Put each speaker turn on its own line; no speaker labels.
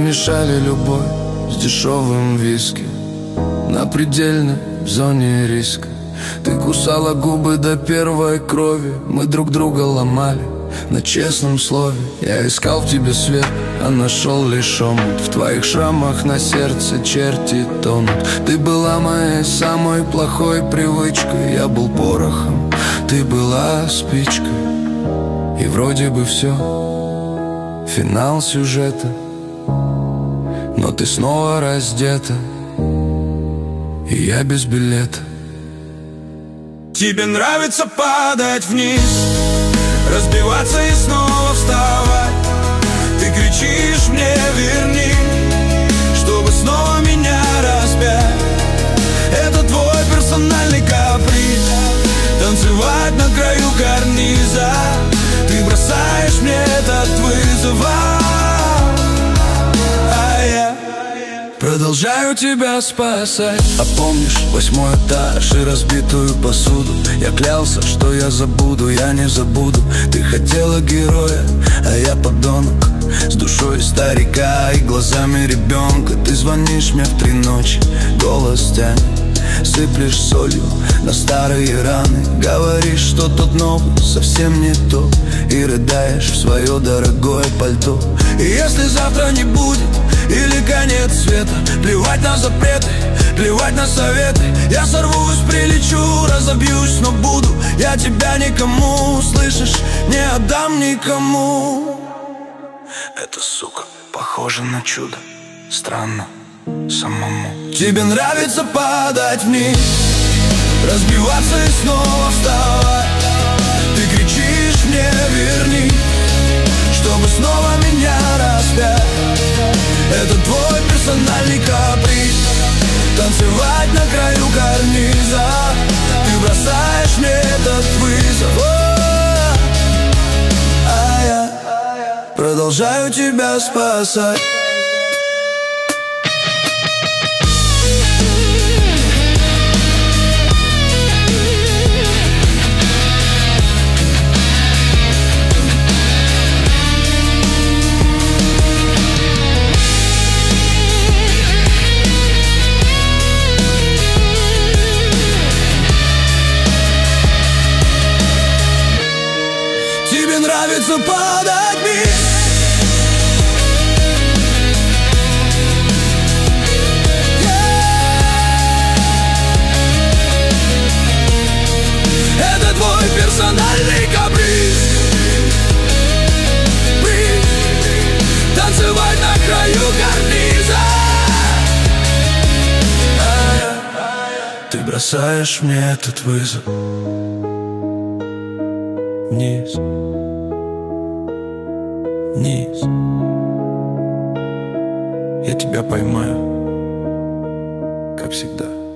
смешали любовь с дешевым виски на предельной зоне риска. Ты кусала губы до первой крови, мы друг друга ломали на честном слове. Я искал в тебе свет, а нашел лишь омут. В твоих шрамах на сердце черти тонут. Ты была моей самой плохой привычкой. Я был порохом, ты была спичкой. И вроде бы все, финал сюжета, но ты снова раздета, и я без билета.
Тебе нравится падать вниз, разбиваться и снова вставать. Ты кричишь мне: верни, чтобы снова меня распять. Это твой персональный каприз, танцевать на краю карниза. Ты бросаешь мне этот вызов, а я продолжаю тебя спасать. А помнишь 8-й этаж и разбитую посуду? Я клялся, что я забуду, я не забуду. Ты хотела героя, а я подонок, с душой старика и глазами ребенка. Ты звонишь мне в 3 ночи, голос тянет, сыплешь солью на старые раны. Говоришь, что тот новый совсем не то, и рыдаешь в свое дорогое пальто. И если завтра не будет или конец света, плевать на запреты, плевать на советы. Я сорвусь, прилечу, разобьюсь, но буду я тебя никому, слышишь, не отдам никому. Эта сука похожа на чудо, странно самому. Тебе нравится падать вниз, разбиваться и снова вставать. Ты кричишь мне: верни, чтобы снова меня распять. Это твой персональный каприз, танцевать на краю карниза. Ты бросаешь мне этот вызов, а я продолжаю тебя спасать. Тебе нравится падать вниз, это твой персональный каприз, танцевать на краю карниза. Ты бросаешь мне этот вызов вниз, вниз. Я тебя поймаю, как всегда.